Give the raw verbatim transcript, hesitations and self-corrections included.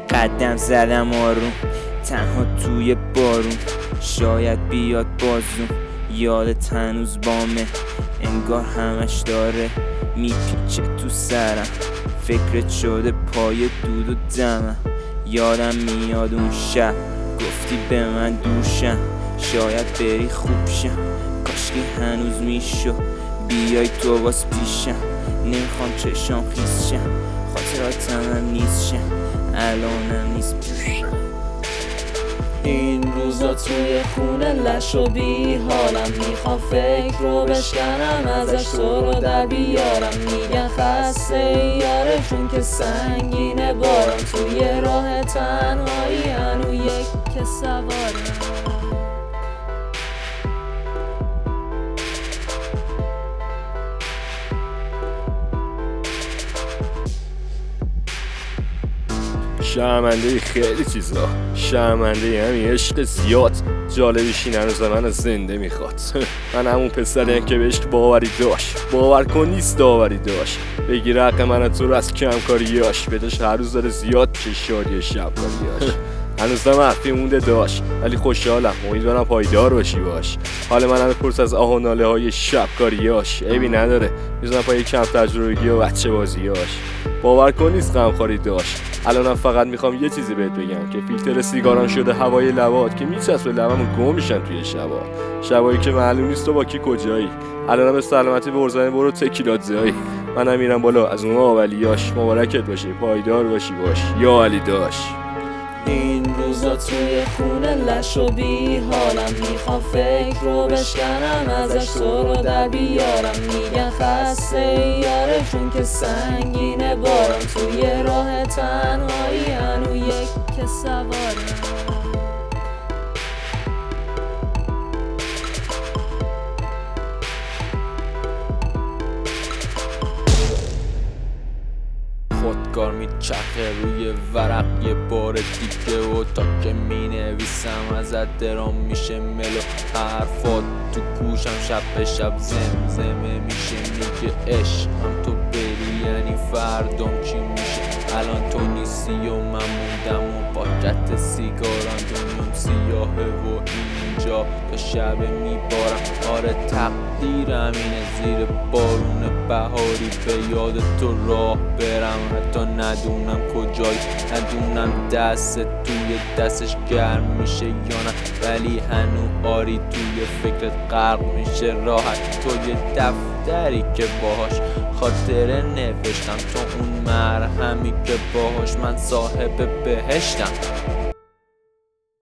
قدم زدم آروم تنها توی بارون، شاید بیاد بازم یادت هنوز بامه، انگار همش داره میپیچه تو سرم، فکرت شده پای دود و دمم. یادم میاد اون شب گفتی به من دوشم، شاید بری خوب شم، کاشکی هنوز میشو بیای تو باز پیشم. نمیخوام چشام خیس شم، خاطراتم هم نیست شم، الانم نیست پیشم. این روزا توی خونه لش و بی حالم، میخوام فکر رو بشکنم ازش تو رو در بیارم. میگن خسته یاره چون که سنگینه بارم، توی راه تنهایی هنو یک که سوارم. شرمنده خیلی چیزا، شرمنده همین عشق زیاد، جالبیش این هنوز من زنده میخواد. من همون پسریم که بهش باوری داشت، باور کن نیست داوری داشت، بگیر حق من تو رو از کمکاریاش، بداش هر روز داره زیاد چه شادی شبکاریاش. هنوزم حرفی مونده داشت ولی خوشحالم، امیدوارم پایدار باشی باش. حال من همه پرس از آه و ناله های شبکاریاش، عیبی نداره میزنم پای کم تجربگی و بچه بازیاش. باور کن نیست غمخواری داشت، الانم فقط میخوام یه چیزی بهت بگم که فیلتر سیگاران شده هوای لبات که میچسبه لبمون گم میشن توی شبا، شبایی که معلوم نیست تو با کی کجایی. الانم به سلامتی برزنی برو تکیلات زایی، منم میرم بالا از اون اولیاش. مبارکت باشه، پایدار باشی باش یا علی داش. این روزا توی خونه لش و بی حالم، میخوام فکر رو بشکنم ازش تو رو در بیارم. میگن خسته یاره چون که سنگینه بارم، توی راه تنهایی هنو یک که سوارم. خودکار میچرخه روی ورق یه بار دیگه، و تا که مینویسم ازت درام میشه ملو، حرفات تو گوشم شب به شب زمزمه میشه، میگه عشقم تو بری یعنی فردام چی میشه. الان تو نیستی و من موندم و پاکت سیگارم، دنیام سیاهه و اینجا تا شب میبارم. آره تقدیرم اینه زیر بارون بهاری به یاد تو راه برم، حتی ندونم کجایی، ندونم دست توی دستش گرم میشه یا نه، ولی هنو آری توی فکرت غرق میشه راحت. توی دفتری که باهاش خاطره نوشتم، تو اون مرهمی که باهاش من صاحب بهشتم.